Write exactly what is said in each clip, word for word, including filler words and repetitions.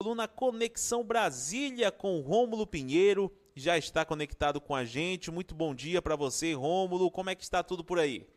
coluna Conexão Brasília com Rômulo Pinheiro. Já está conectado com a gente. Muito bom dia para você, Rômulo. Como é que está tudo por aí?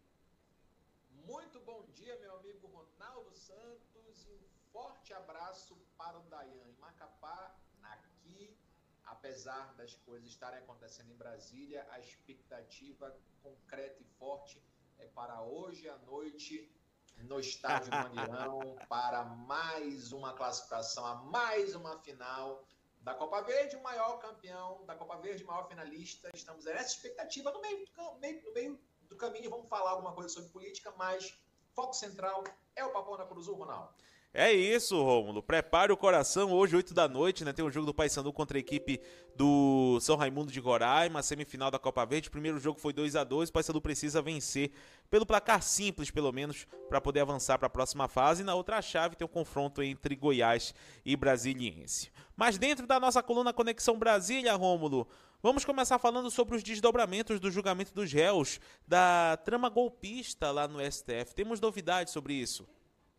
Muito bom dia, meu amigo Ronaldo Santos. E um forte abraço para o Dayan em Macapá, aqui. Apesar das coisas estarem acontecendo em Brasília, a expectativa concreta e forte é para hoje à noite no estádio Mangueirão para mais uma classificação, a mais uma final da Copa Verde, o maior campeão da Copa Verde, o maior finalista. Estamos nessa expectativa no meio, no meio, no meio do caminho. Vamos falar alguma coisa sobre política, mas foco central é o Papão da Cruz, Ronaldo. É isso, Rômulo. Prepare o coração. Hoje, oito da noite, né? Tem o jogo do Paysandu contra a equipe do São Raimundo de Roraima, semifinal da Copa Verde. O primeiro jogo foi dois a dois. O Paysandu precisa vencer pelo placar simples, pelo menos, para poder avançar para a próxima fase. E na outra chave tem o confronto entre Goiás e Brasiliense. Mas dentro da nossa coluna Conexão Brasília, Rômulo, vamos começar falando sobre os desdobramentos do julgamento dos réus da trama golpista lá no S T F. Temos novidades sobre isso?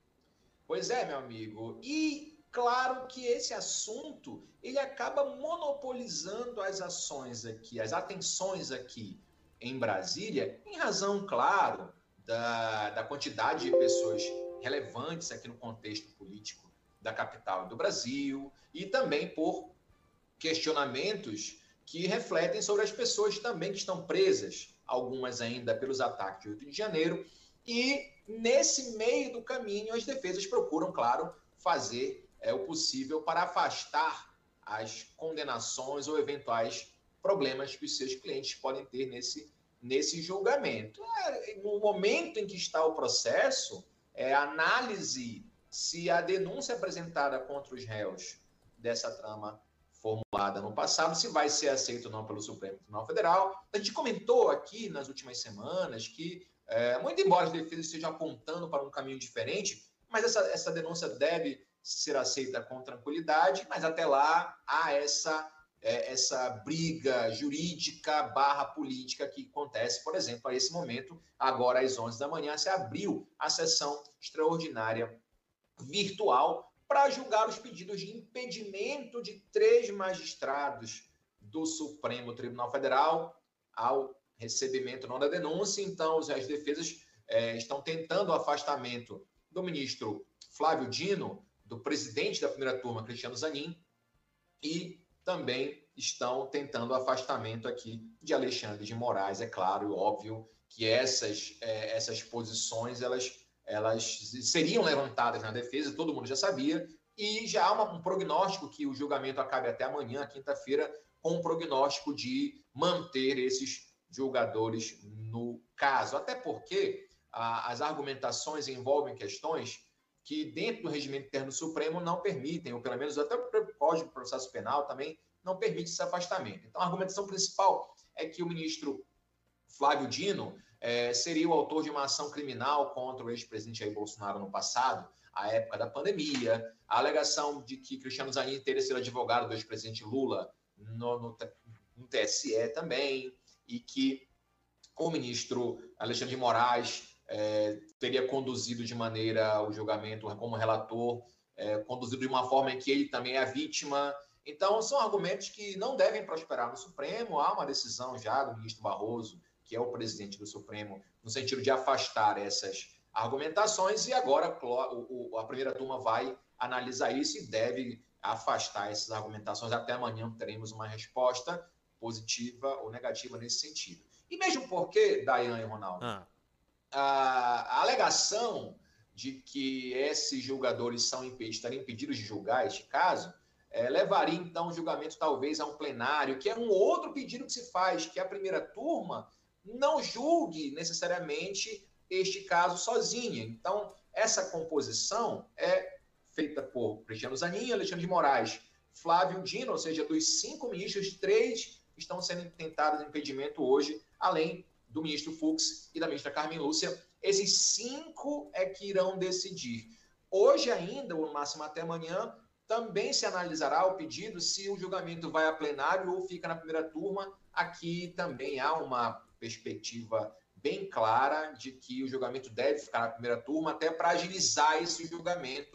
Pois é, meu amigo. E claro que esse assunto ele acaba monopolizando as ações aqui, as atenções aqui em Brasília, em razão, claro, da, da quantidade de pessoas relevantes aqui no contexto político da capital do Brasil e também por questionamentos que refletem sobre as pessoas também que estão presas, algumas ainda pelos ataques de oito de janeiro, e nesse meio do caminho as defesas procuram, claro, fazer é, o possível para afastar as condenações ou eventuais problemas que os seus clientes podem ter nesse, nesse julgamento. É, no momento em que está o processo, é, a análise se a denúncia apresentada contra os réus dessa trama formulada no passado, se vai ser aceito ou não pelo Supremo Tribunal Federal. A gente comentou aqui nas últimas semanas que, é, muito embora as defesas estejam apontando para um caminho diferente, mas essa, essa denúncia deve ser aceita com tranquilidade, mas até lá há essa, é, essa briga jurídica barra política que acontece, por exemplo, a esse momento, agora às onze da manhã, se abriu a sessão extraordinária virtual para julgar os pedidos de impedimento de três magistrados do Supremo Tribunal Federal ao recebimento não da denúncia. Então, as defesas é, estão tentando o afastamento do ministro Flávio Dino, do presidente da primeira turma, Cristiano Zanin, e também estão tentando o afastamento aqui de Alexandre de Moraes. É claro e óbvio que essas, é, essas posições, elas elas seriam levantadas na defesa, todo mundo já sabia, e já há uma, um prognóstico que o julgamento acabe até amanhã, quinta-feira, com um prognóstico de manter esses julgadores no caso. Até porque a, as argumentações envolvem questões que, dentro do regimento interno do Supremo, não permitem, ou pelo menos até o Código de Processo Penal também não permite esse afastamento. Então, a argumentação principal é que o ministro Flávio Dino É, seria o autor de uma ação criminal contra o ex-presidente Jair Bolsonaro no passado, à época da pandemia, a alegação de que Cristiano Zanin teria sido advogado do ex-presidente Lula no, no, no T S E também, e que o ministro Alexandre de Moraes é, teria conduzido de maneira o julgamento como relator, é, conduzido de uma forma em que ele também é a vítima. Então, são argumentos que não devem prosperar no Supremo. Há uma decisão já do ministro Barroso, que é o presidente do Supremo, no sentido de afastar essas argumentações, e agora a primeira turma vai analisar isso e deve afastar essas argumentações. Até amanhã teremos uma resposta positiva ou negativa nesse sentido. E mesmo porque, Dayan e Ronaldo, ah. a, a alegação de que esses julgadores são impedidos, estariam impedidos de julgar este caso, é, levaria então o julgamento talvez a um plenário, que é um outro pedido que se faz, que a primeira turma não julgue necessariamente este caso sozinha. Então, essa composição é feita por Cristiano Zanin, Alexandre de Moraes, Flávio Dino, ou seja, dos cinco ministros, três estão sendo tentados de impedimento hoje, além do ministro Fux e da ministra Carmen Lúcia. Esses cinco é que irão decidir. Hoje ainda, ou no máximo até amanhã, também se analisará o pedido se o julgamento vai a plenário ou fica na primeira turma. Aqui também há uma perspectiva bem clara de que o julgamento deve ficar na primeira turma, até para agilizar esse julgamento,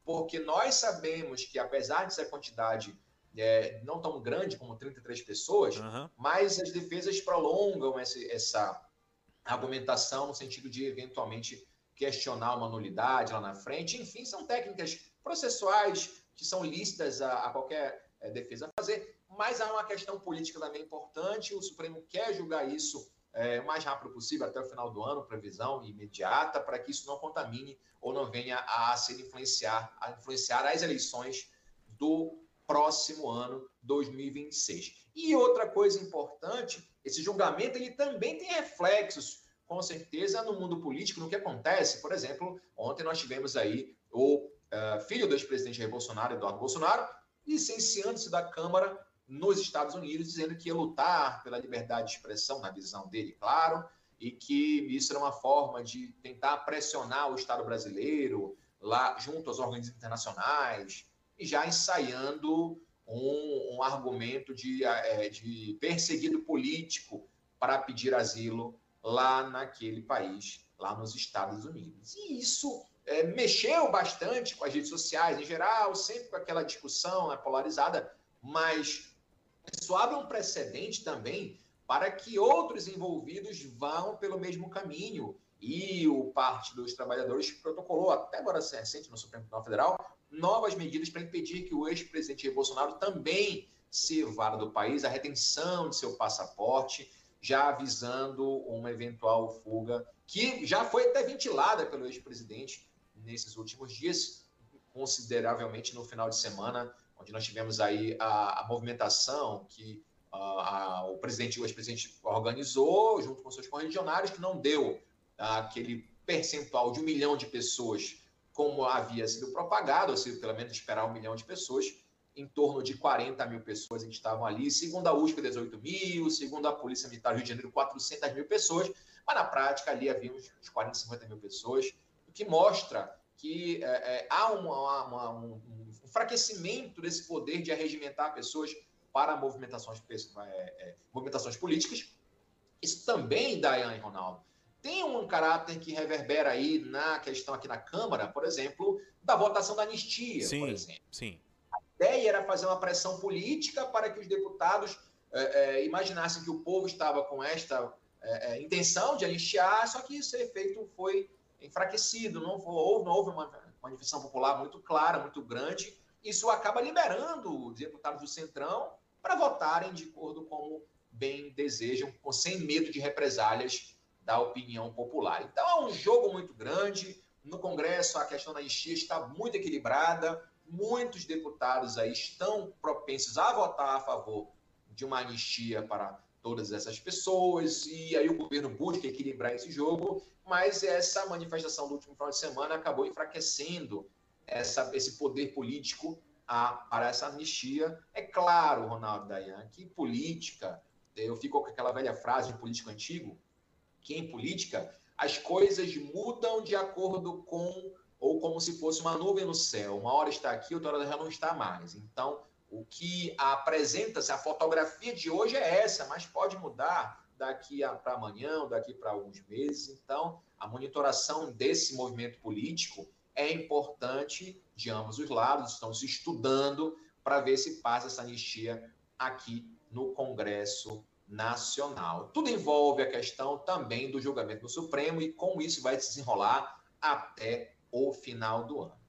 porque nós sabemos que, apesar de essa quantidade é, não tão grande como trinta e três pessoas, uhum. mas as defesas prolongam essa, essa argumentação no sentido de, eventualmente, questionar uma nulidade lá na frente. Enfim, são técnicas processuais que são lícitas a, a qualquer é, defesa fazer, mas há uma questão política também importante. O Supremo quer julgar isso é, o mais rápido possível, até o final do ano, previsão imediata, para que isso não contamine ou não venha a se influenciar, a influenciar as eleições do próximo ano, dois mil e vinte e seis. E outra coisa importante, esse julgamento ele também tem reflexos, com certeza, no mundo político, no que acontece. Por exemplo, ontem nós tivemos aí o uh, filho do ex-presidente Jair Bolsonaro, Eduardo Bolsonaro, licenciando-se da Câmara nos Estados Unidos, dizendo que ia lutar pela liberdade de expressão, na visão dele, claro, e que isso era uma forma de tentar pressionar o Estado brasileiro lá junto aos organismos internacionais, e já ensaiando um, um argumento de, é, de perseguido político para pedir asilo lá naquele país, lá nos Estados Unidos. E isso é, mexeu bastante com as redes sociais em geral, sempre com aquela discussão, né, polarizada, mas isso abre um precedente também para que outros envolvidos vão pelo mesmo caminho. E o Partido dos Trabalhadores protocolou, até agora recente no Supremo Tribunal Federal, novas medidas para impedir que o ex-presidente Jair Bolsonaro também se evada do país, a retenção de seu passaporte, já avisando uma eventual fuga, que já foi até ventilada pelo ex-presidente nesses últimos dias, consideravelmente no final de semana, onde nós tivemos aí a, a movimentação que a, a, o presidente, o ex-presidente organizou, junto com seus correligionários, que não deu aquele percentual de um milhão de pessoas como havia sido propagado, ou seja, pelo menos esperar um milhão de pessoas, em torno de quarenta mil pessoas que estavam ali, segundo a U S P, dezoito mil, segundo a Polícia Militar do Rio de Janeiro, quatrocentas mil pessoas, mas na prática ali havia uns quarenta, cinquenta mil pessoas, o que mostra que é, é, há uma, uma, um, um enfraquecimento desse poder de arregimentar pessoas para movimentações, é, é, movimentações políticas. Isso também, Daiane e Ronaldo, tem um caráter que reverbera aí na questão aqui na Câmara, por exemplo, da votação da anistia, sim, por exemplo. Sim. A ideia era fazer uma pressão política para que os deputados é, é, imaginassem que o povo estava com esta é, é, intenção de anistiar, só que esse efeito foi enfraquecido, não houve, não houve uma manifestação popular muito clara, muito grande. Isso acaba liberando os deputados do Centrão para votarem de acordo como bem desejam, sem medo de represálias da opinião popular. Então é um jogo muito grande. No Congresso a questão da anistia está muito equilibrada, muitos deputados aí estão propensos a votar a favor de uma anistia para todas essas pessoas, e aí o governo busca equilibrar esse jogo, mas essa manifestação do último final de semana acabou enfraquecendo essa, esse poder político a, para essa anistia. É claro, Ronaldo, Dayan, que política, eu fico com aquela velha frase de político antigo, que em política as coisas mudam de acordo com, ou como se fosse uma nuvem no céu. Uma hora está aqui, outra hora já não está mais. Então, o que apresenta-se, a fotografia de hoje é essa, mas pode mudar daqui para amanhã, daqui para alguns meses. Então, a monitoração desse movimento político é importante de ambos os lados. Estão se estudando para ver se passa essa anistia aqui no Congresso Nacional. Tudo envolve a questão também do julgamento no Supremo e como isso vai se desenrolar até o final do ano.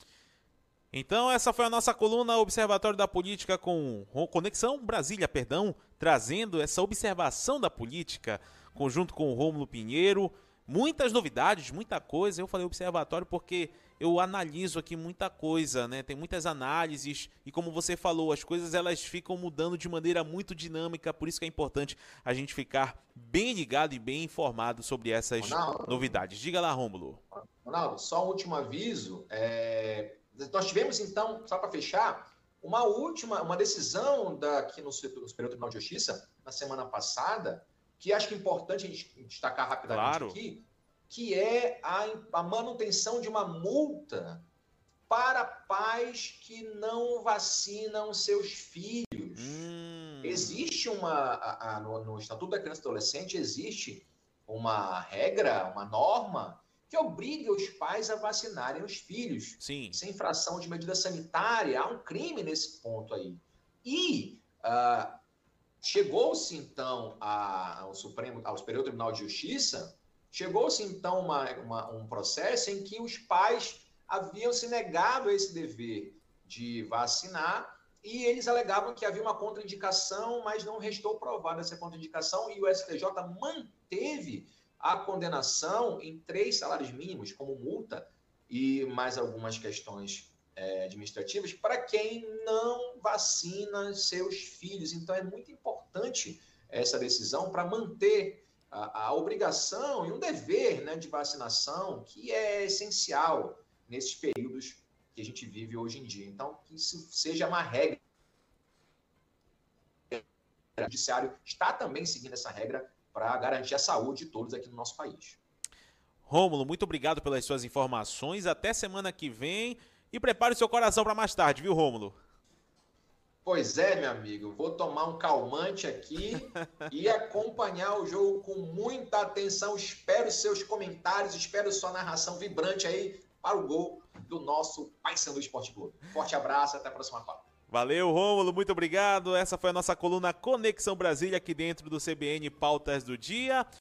Então essa foi a nossa coluna Observatório da Política com Conexão Brasília, perdão, trazendo essa observação da política, conjunto com o Rômulo Pinheiro. Muitas novidades, muita coisa. Eu falei observatório porque eu analiso aqui muita coisa, né? Tem muitas análises e, como você falou, as coisas elas ficam mudando de maneira muito dinâmica, por isso que é importante a gente ficar bem ligado e bem informado sobre essas Ronaldo, novidades. Diga lá, Rômulo. Ronaldo, só um último aviso. É... Nós tivemos, então, só para fechar, uma última, uma decisão daqui no Superior Tribunal de Justiça, na semana passada, que acho que é importante a gente destacar rapidamente claro. aqui, que é a, a manutenção de uma multa para pais que não vacinam seus filhos. Hum. Existe uma, a, a, no, no Estatuto da Criança e do Adolescente, existe uma regra, uma norma, que que obrigue os pais a vacinarem os filhos. Sim. Sem infração de medida sanitária, há um crime nesse ponto aí. E uh, chegou-se, então, a, ao Supremo, ao Superior Tribunal de Justiça, chegou-se, então, uma, uma, um processo em que os pais haviam se negado a esse dever de vacinar e eles alegavam que havia uma contraindicação, mas não restou provada essa contraindicação e o S T J manteve a condenação em três salários mínimos como multa e mais algumas questões é, administrativas para quem não vacina seus filhos. Então, é muito importante essa decisão para manter a, a obrigação e um dever, né, de vacinação que é essencial nesses períodos que a gente vive hoje em dia. Então, que isso seja uma regra. O Judiciário está também seguindo essa regra para garantir a saúde de todos aqui no nosso país. Rômulo, muito obrigado pelas suas informações. Até semana que vem. E prepare o seu coração para mais tarde, viu, Rômulo? Pois é, meu amigo. Vou tomar um calmante aqui e acompanhar o jogo com muita atenção. Espero seus comentários, espero sua narração vibrante aí para o gol do nosso Paysandu Esporte Clube. Forte abraço, até a próxima Copa. Valeu, Rômulo, muito obrigado. Essa foi a nossa coluna Conexão Brasília aqui dentro do C B N Pautas do Dia.